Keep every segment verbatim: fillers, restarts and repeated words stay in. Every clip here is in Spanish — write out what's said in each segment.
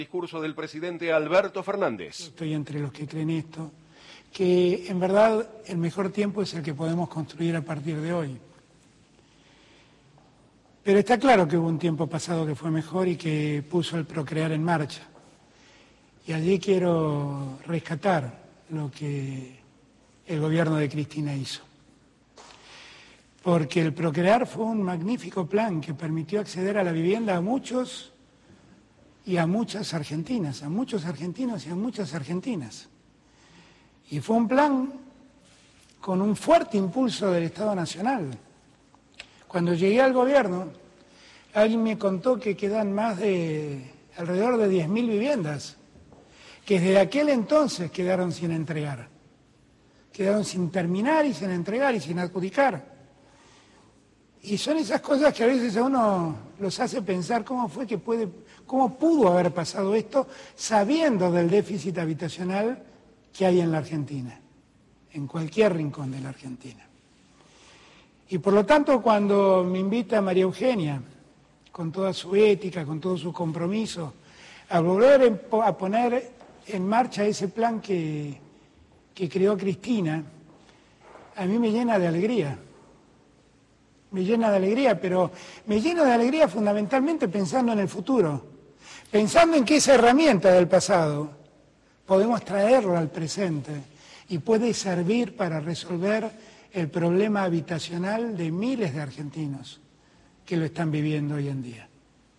Discurso del presidente Alberto Fernández. Estoy entre los que creen esto, que en verdad el mejor tiempo es el que podemos construir a partir de hoy. Pero está claro que hubo un tiempo pasado que fue mejor y que puso el procrear en marcha. Y allí quiero rescatar lo que el gobierno de Cristina hizo. Porque el procrear fue un magnífico plan que permitió acceder a la vivienda a muchos y a muchas argentinas, a muchos argentinos y a muchas argentinas. Y fue un plan con un fuerte impulso del Estado Nacional. Cuando llegué al gobierno, alguien me contó que quedan más de alrededor de diez mil viviendas, que desde aquel entonces quedaron sin entregar. Quedaron sin terminar y sin entregar y sin adjudicar. Y son esas cosas que a veces a uno los hace pensar cómo fue que puede, cómo pudo haber pasado esto sabiendo del déficit habitacional que hay en la Argentina, en cualquier rincón de la Argentina. Y por lo tanto, cuando me invita María Eugenia, con toda su ética, con todo su compromiso, a volver a poner en marcha ese plan que, que creó Cristina, a mí me llena de alegría. Me llena de alegría, pero me llena de alegría fundamentalmente pensando en el futuro, pensando en que esa herramienta del pasado podemos traerla al presente y puede servir para resolver el problema habitacional de miles de argentinos que lo están viviendo hoy en día.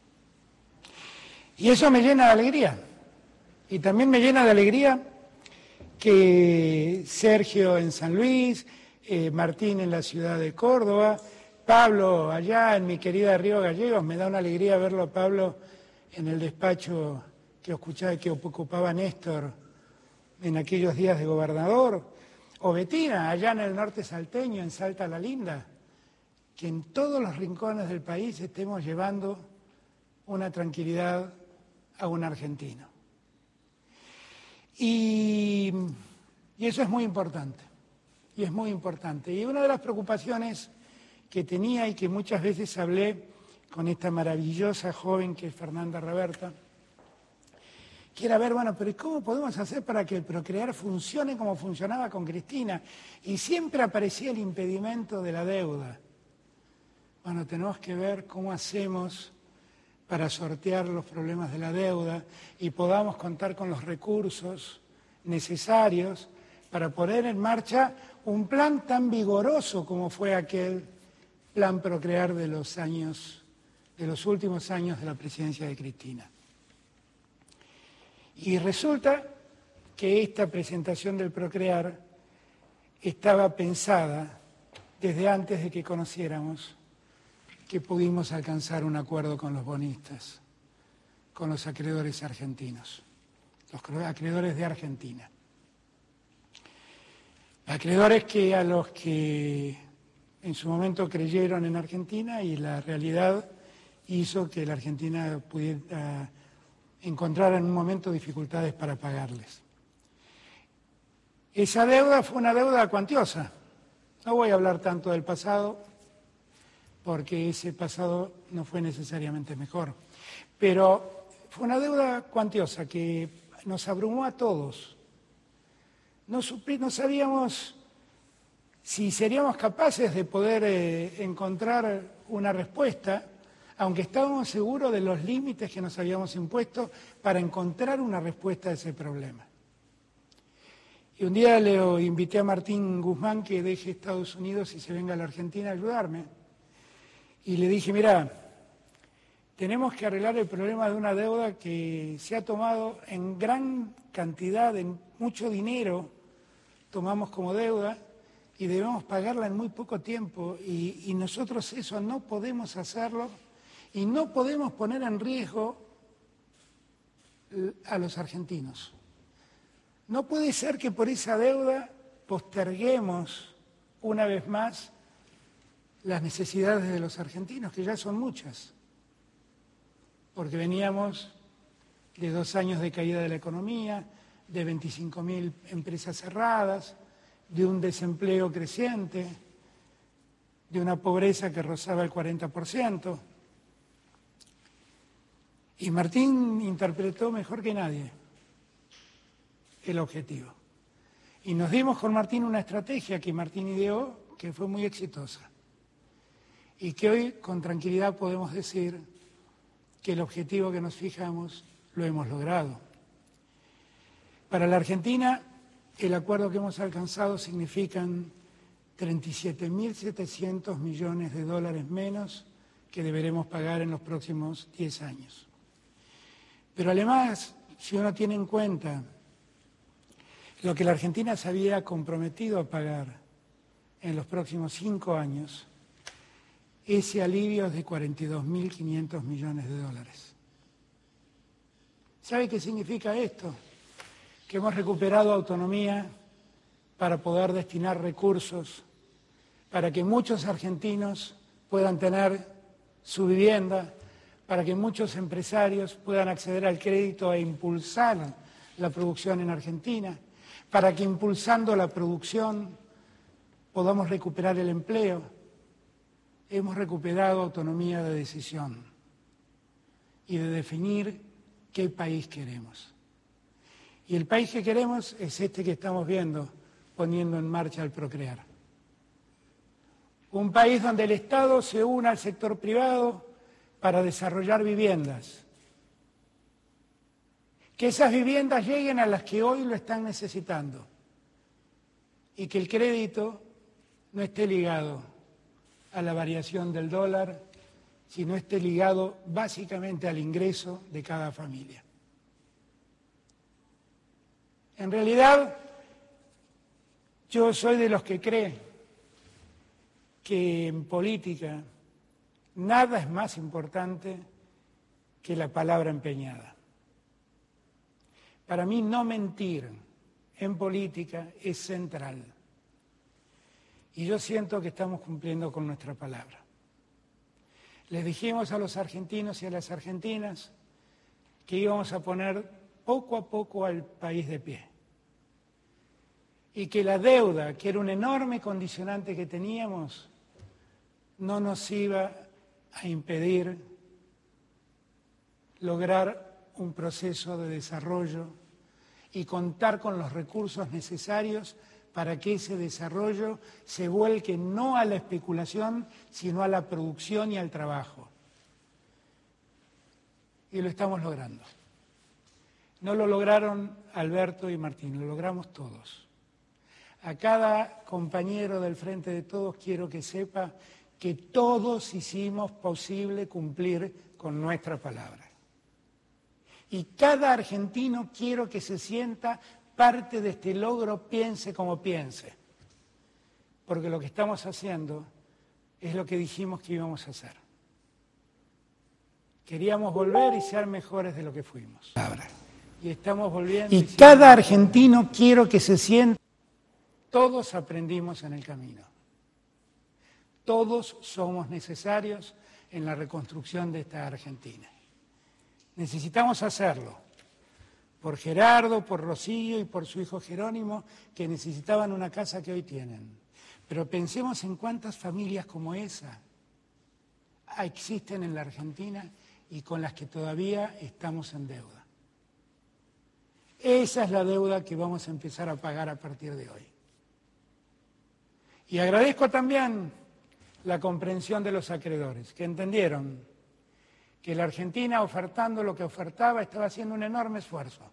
Y eso me llena de alegría. Y también me llena de alegría que Sergio en San Luis, eh, Martín en la ciudad de Córdoba, Pablo allá en mi querida Río Gallegos, me da una alegría verlo a Pablo en el despacho que escuchaba que ocupaba Néstor en aquellos días de gobernador, o Betina allá en el norte salteño, en Salta la Linda, que en todos los rincones del país estemos llevando una tranquilidad a un argentino. Y, y eso es muy importante, y es muy importante. Y una de las preocupaciones que tenía y que muchas veces hablé con esta maravillosa joven que es Fernanda Raberta, que era ver, bueno, pero ¿cómo podemos hacer para que el procrear funcione como funcionaba con Cristina? Y siempre aparecía el impedimento de la deuda. Bueno, tenemos que ver cómo hacemos para sortear los problemas de la deuda y podamos contar con los recursos necesarios para poner en marcha un plan tan vigoroso como fue aquel plan procrear de los años, de los últimos años de la presidencia de Cristina. Y resulta que esta presentación del procrear estaba pensada desde antes de que conociéramos que pudimos alcanzar un acuerdo con los bonistas, con los acreedores argentinos, los acreedores de Argentina. Acreedores que a los que en su momento creyeron en Argentina y la realidad hizo que la Argentina pudiera encontrar en un momento dificultades para pagarles. Esa deuda fue una deuda cuantiosa. No voy a hablar tanto del pasado, porque ese pasado no fue necesariamente mejor. Pero fue una deuda cuantiosa que nos abrumó a todos. No, supí, no sabíamos si seríamos capaces de poder eh, encontrar una respuesta, aunque estábamos seguros de los límites que nos habíamos impuesto para encontrar una respuesta a ese problema. Y un día le invité a Martín Guzmán que deje Estados Unidos y se venga a la Argentina a ayudarme. Y le dije, mira, tenemos que arreglar el problema de una deuda que se ha tomado en gran cantidad, en mucho dinero, tomamos como deuda, y debemos pagarla en muy poco tiempo, y, y nosotros eso no podemos hacerlo, y no podemos poner en riesgo a los argentinos. No puede ser que por esa deuda posterguemos una vez más las necesidades de los argentinos, que ya son muchas, porque veníamos de dos años de caída de la economía, de veinticinco mil empresas cerradas, de un desempleo creciente, de una pobreza que rozaba el cuarenta por ciento. Y Martín interpretó mejor que nadie el objetivo. Y nos dimos con Martín una estrategia que Martín ideó, que fue muy exitosa. Y que hoy con tranquilidad podemos decir que el objetivo que nos fijamos lo hemos logrado. Para la Argentina, el acuerdo que hemos alcanzado significan treinta y siete mil setecientos millones de dólares menos que deberemos pagar en los próximos diez años. Pero además, si uno tiene en cuenta lo que la Argentina se había comprometido a pagar en los próximos cinco años, ese alivio es de cuarenta y dos mil quinientos millones de dólares. ¿Sabe qué significa esto? Que hemos recuperado autonomía para poder destinar recursos, para que muchos argentinos puedan tener su vivienda, para que muchos empresarios puedan acceder al crédito e impulsar la producción en Argentina, para que impulsando la producción podamos recuperar el empleo. Hemos recuperado autonomía de decisión y de definir qué país queremos. Y el país que queremos es este que estamos viendo, poniendo en marcha el Procrear. Un país donde el Estado se una al sector privado para desarrollar viviendas. Que esas viviendas lleguen a las que hoy lo están necesitando. Y que el crédito no esté ligado a la variación del dólar, sino esté ligado básicamente al ingreso de cada familia. En realidad, yo soy de los que cree que en política nada es más importante que la palabra empeñada. Para mí no mentir en política es central. Y yo siento que estamos cumpliendo con nuestra palabra. Les dijimos a los argentinos y a las argentinas que íbamos a poner poco a poco al país de pie. Y que la deuda, que era un enorme condicionante que teníamos, no nos iba a impedir lograr un proceso de desarrollo y contar con los recursos necesarios para que ese desarrollo se vuelque no a la especulación, sino a la producción y al trabajo. Y lo estamos logrando. No lo lograron Alberto y Martín, lo logramos todos. A cada compañero del Frente de Todos quiero que sepa que todos hicimos posible cumplir con nuestra palabra. Y cada argentino quiero que se sienta parte de este logro, piense como piense. Porque lo que estamos haciendo es lo que dijimos que íbamos a hacer. Queríamos volver y ser mejores de lo que fuimos. Y estamos volviendo. Y cada argentino quiero que se sienta. Todos aprendimos en el camino. Todos somos necesarios en la reconstrucción de esta Argentina. Necesitamos hacerlo por Gerardo, por Rocío y por su hijo Jerónimo, que necesitaban una casa que hoy tienen. Pero pensemos en cuántas familias como esa existen en la Argentina y con las que todavía estamos en deuda. Esa es la deuda que vamos a empezar a pagar a partir de hoy. Y agradezco también la comprensión de los acreedores, que entendieron que la Argentina, ofertando lo que ofertaba, estaba haciendo un enorme esfuerzo.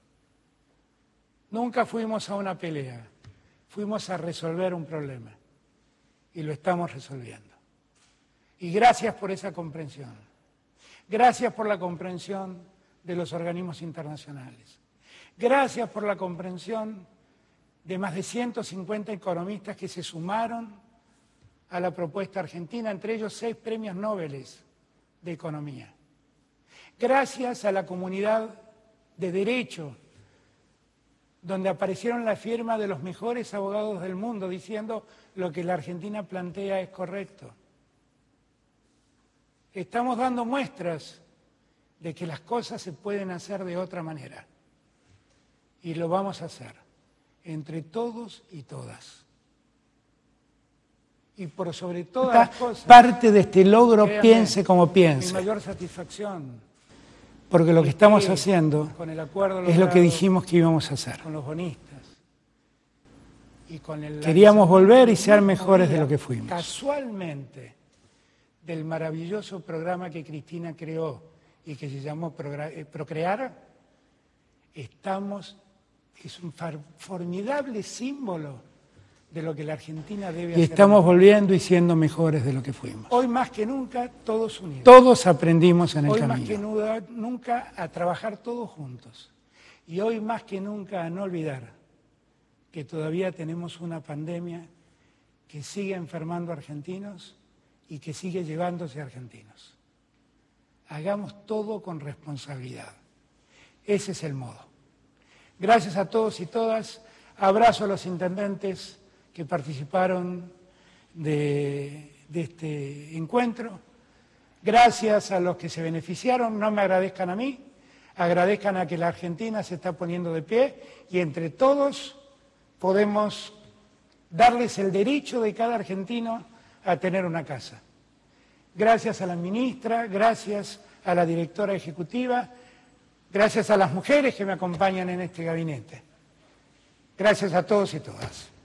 Nunca fuimos a una pelea, fuimos a resolver un problema. Y lo estamos resolviendo. Y gracias por esa comprensión. Gracias por la comprensión de los organismos internacionales. Gracias por la comprensión de más de ciento cincuenta economistas que se sumaron a la propuesta argentina, entre ellos seis premios Nobel de Economía. Gracias a la comunidad de Derecho, donde aparecieron la firma de los mejores abogados del mundo diciendo lo que la Argentina plantea es correcto. Estamos dando muestras de que las cosas se pueden hacer de otra manera. Y lo vamos a hacer, entre todos y todas. Y por sobre todas las cosas, parte de este logro, créanme, piense como piense. Mi mayor satisfacción porque lo que estamos Sí, haciendo con el acuerdo es lo que logrado dijimos que íbamos a hacer. con los bonistas y con el Queríamos volver y lanzamiento ser el mismo mejores de día, lo que fuimos. Casualmente, del maravilloso programa que Cristina creó y que se llamó Progra- eh, Procrear, estamos, es un far- formidable símbolo de lo que la Argentina debe Y hacer. estamos volviendo y siendo mejores de lo que fuimos. Hoy más que nunca, todos unidos. Todos aprendimos en el Hoy más que camino. nuda- nunca a trabajar todos juntos. Y hoy más que nunca a no olvidar que todavía tenemos una pandemia que sigue enfermando argentinos y que sigue llevándose a argentinos. Hagamos todo con responsabilidad. Ese es el modo. Gracias a todos y todas. Abrazo a los intendentes que participaron de, de este encuentro. Gracias a los que se beneficiaron. No me agradezcan a mí, agradezcan a que la Argentina se está poniendo de pie y entre todos podemos darles el derecho de cada argentino a tener una casa. Gracias a la ministra, gracias a la directora ejecutiva, gracias a las mujeres que me acompañan en este gabinete. Gracias a todos y todas.